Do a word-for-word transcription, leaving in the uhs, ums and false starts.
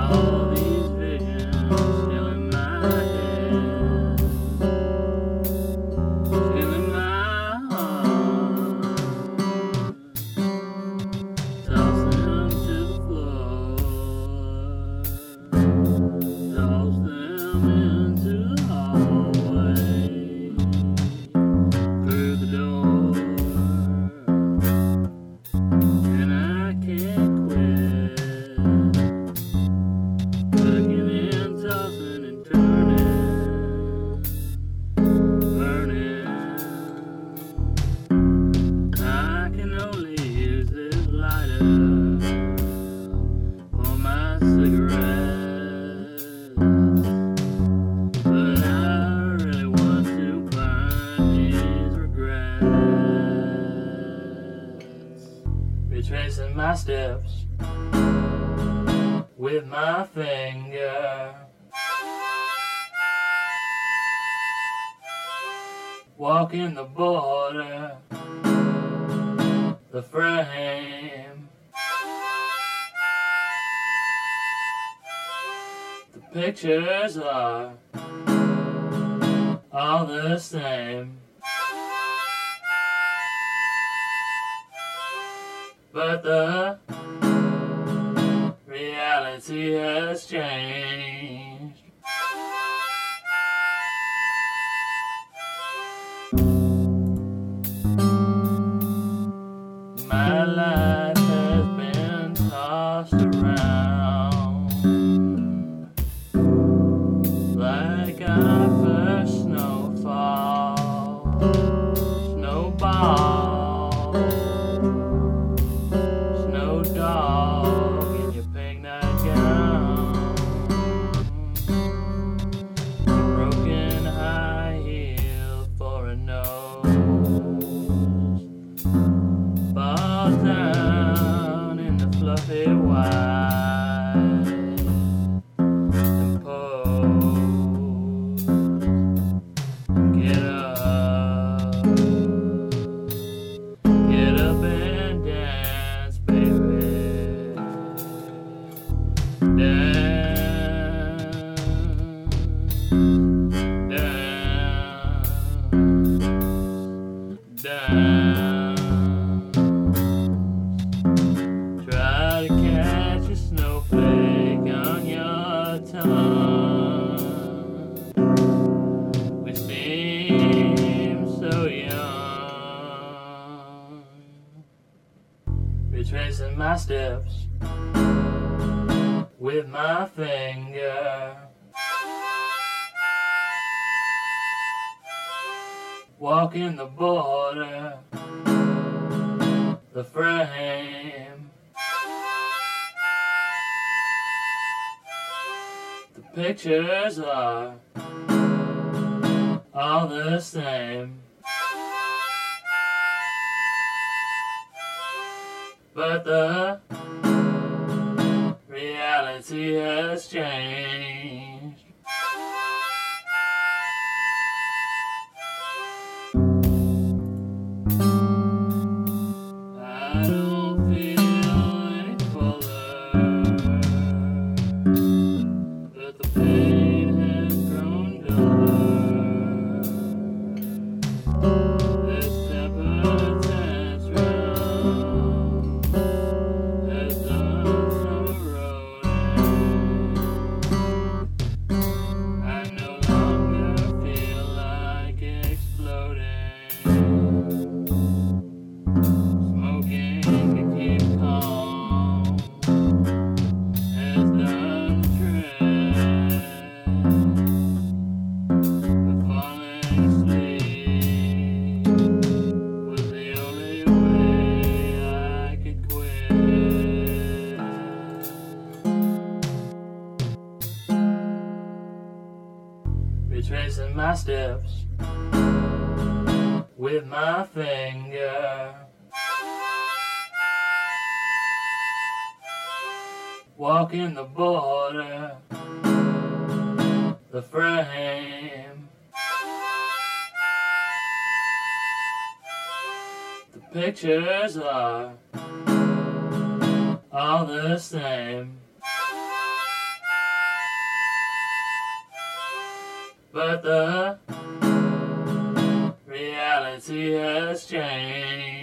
All these visions still in my head, still in my heart. Toss them to the floor, toss them into the hallway, through the door, and I can't quit. Looking and tossing and turning, burning. I can only use this lighter for my cigarettes, but I really want to burn these regrets. Retracing my steps with my finger, walking the border, the frame, the pictures are all the same, but the reality has changed. My life has been tossed around like our first snowfall, snowball, snow dog in your pink nightgown, your broken high heel for a nose, fall down in the fluffy white and pose, get up, get up and dance, baby, dance, dance, dance. Try to catch a snowflake on your tongue. We seem so young. Retracing my steps with my finger, walking the border, the frame, the pictures are all the same, but the reality has changed. I don't feel any fuller, but the pain has grown duller. This temper tantrum has done some eroding. I no longer feel like exploding. Smoking to keep calm has done the trick. But falling asleep was the only way I could quit. Retracing my steps with my finger, walking the border, the frame, the pictures are all the same, but the reality has changed.